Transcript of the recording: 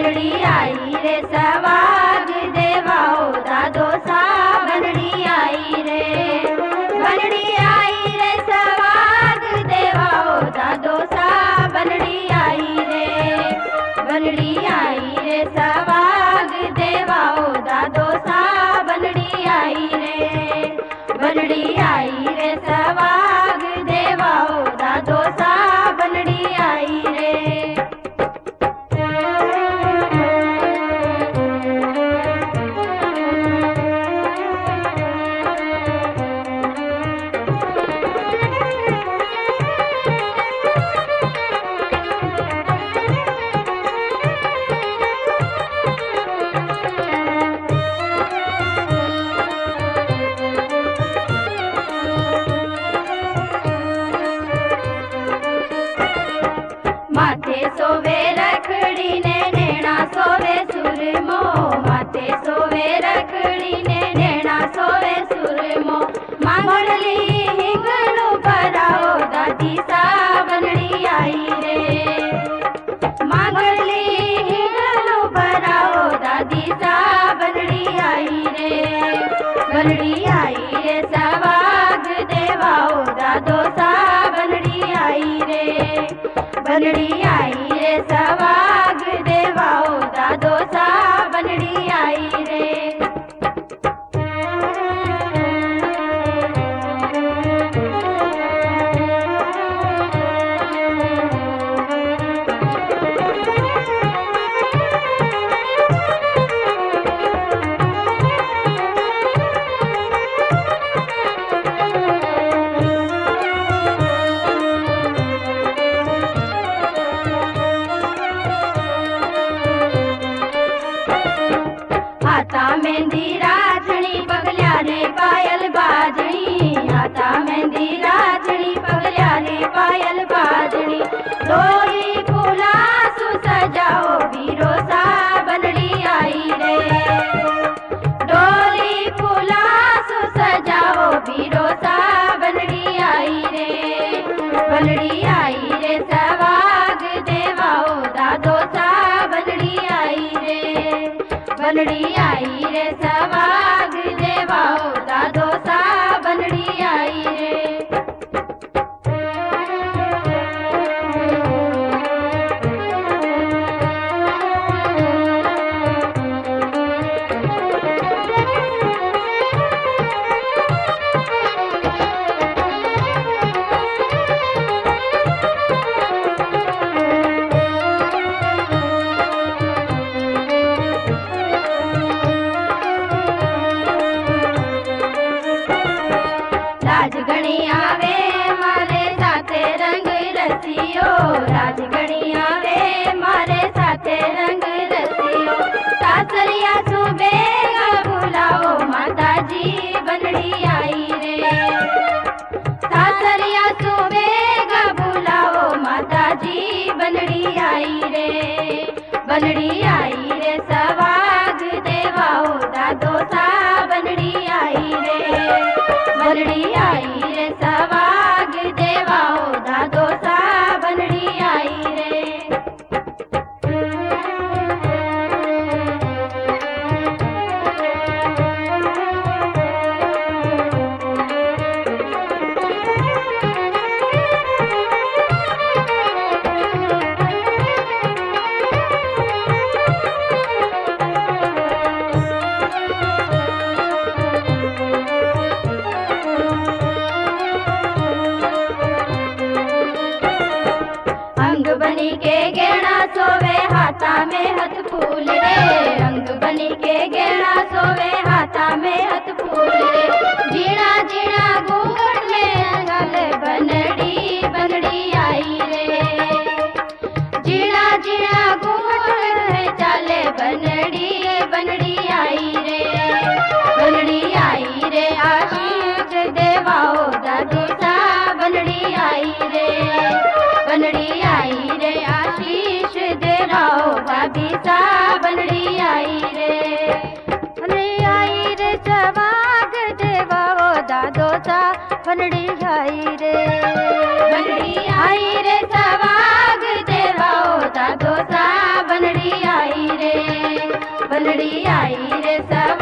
बनड़ी आई रे सवाग देवाओ दादो सा बनड़ी आई रे। बनड़ी आई रे सवाग देवाओ दादो सा बनड़ी आई रे। बनड़ी आई रे सवाग देवाओ दादो सा बनड़ी आई रे। बनड़ी आई रे सवाग देवाओ दादो सा बनड़ी आई रे। माथे सोवे रखड़ी ने नैना सोवे सुरमो। माथे सोवे रखड़ी ने नैना सोवे सुरमो। मांगली हिंगलू भराओ दादी सा बनड़ी आई रे। मांगली हिंगलू भराओ दादी सा बनड़ी आई रे। बनड़ी आई रे सवाग देवाओ दादो सा बनड़ी आई रे। बनड़ी आई रे सवाग देवाओ दादो सा बनड़ी आई रे। हाथा मेहंदी राजनी पगलिया रे पायल बाजनी। हाथा मेहंदी राजनी पगलिया रे पायल बाजनी। डोली फूला सु सजाओ बीरो सा बनड़ी आई रे। डोली फूला सु सजाओ बीरो सा बनड़ी आई रे। बनड़ी आई रे सवाग देवाओ दादो सा बनड़ी आई रे। बनड़ी आई रे सवाग देवाओ दादो सा बनड़ी आई रे। राजगणी आवे मारे साथे रंग रसियो। राजगणी आवे मारे साथे रंग रसियो। सासरिया सुबेगा बुलाओ माता जी बनड़ी आई रे। सासरिया सुबेगा बुलाओ माता जी बनड़ी आई रे। बनड़ी आई रे सवाग देवाओ दादो सा बनड़ी आई रे। बनड़ी आई रे सवाग देवाओ दादो सा बनड़ी आई रे। बनी के गहना सोवे हाथा में हथ फूल रे। रंग बनी के गहना सोवे हाथा में हथ फूल रे। जीना जीना घूंघट में गल बनड़ी बनड़ी आई रे। जीना जीना घूंघट में चले बनड़ी बनड़ी आई रे। बनड़ी आई रे आशीष देवाओ दादो सा बनड़ी आई रे। बनड़ी आई रे आशीष देवाओ भाभी सा बनड़ी आई रे। बनड़ी आई रे सवाग देवाओ दादो सा बनड़ी आई रे। बनड़ी आई रे सवाग देवाओ दादो सा बनड़ी आई रे। सवड़ी आई रे सवड़ी